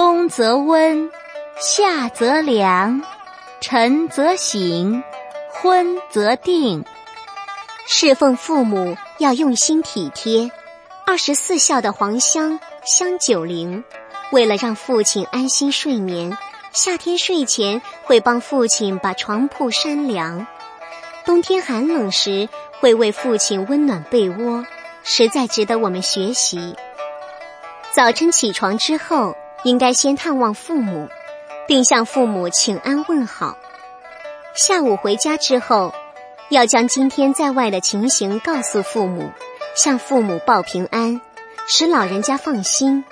冬则温，夏则凉，晨则省，昏则定。 侍奉父母要用心体贴，24孝的黄香香9龄，为了让父亲安心睡眠，夏天睡前会帮父亲把床铺扇凉，冬天寒冷时会为父亲温暖被窝，实在值得我们学习。早晨起床之后，应该先探望父母，并向父母请安问好。下午回家之后，要将今天在外的情形告诉父母，向父母报平安，使老人家放心。